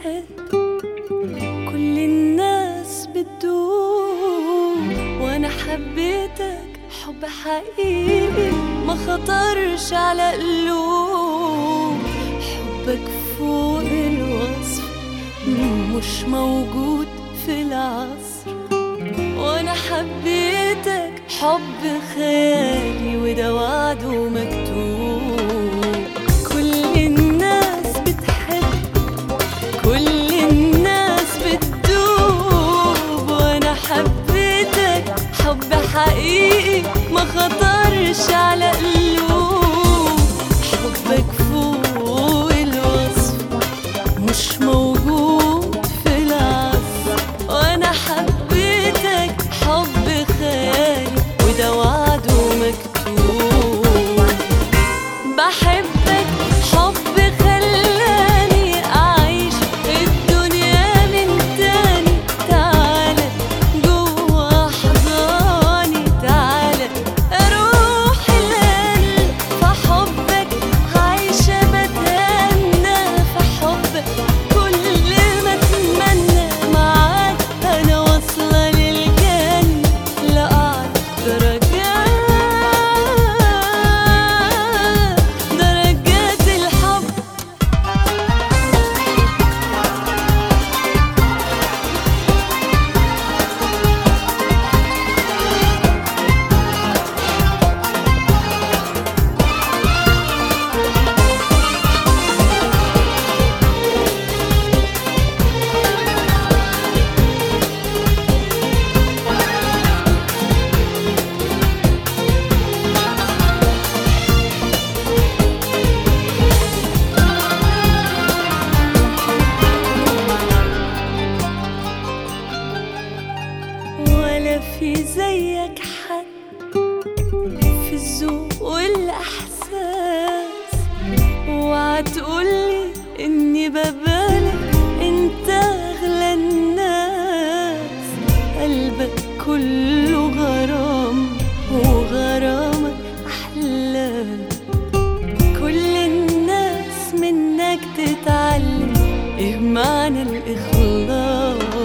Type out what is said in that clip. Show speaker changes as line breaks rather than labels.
بتحب، كل الناس بتدوب، وانا حبيتك حب حقيقي ما خطرش على قلوب. حبك فوق الوصف مش موجود في العصر، وانا حبيتك حب خيالي وده وعده مكتوب. كل الناس بتحب، كل الناس بتدوب، وانا حبيتك حب حقيقي ما خطرش على قلوب. حبك فوق الوصف مش موجود في العصر، وانا حبيتك حب خيالي وده وعده مكتوب. بحبك حب خلاني أعيش الدنيا من تاني. تعالى جوا أحضاني، تعالى أروح القلب في حبك، عايشة بتهنى في حبك. كل ما أتمنى معاك أنا واصلة للجنة، لأعلى درجات الحب. ولا في زيك حد في الذوق والإحساس، اوعى تقولي إني ببالغ، انت أغلى الناس. قلبك كله غرام وغرامك أحلام، كل الناس منك تتعلم إيه معنى الإخلاص.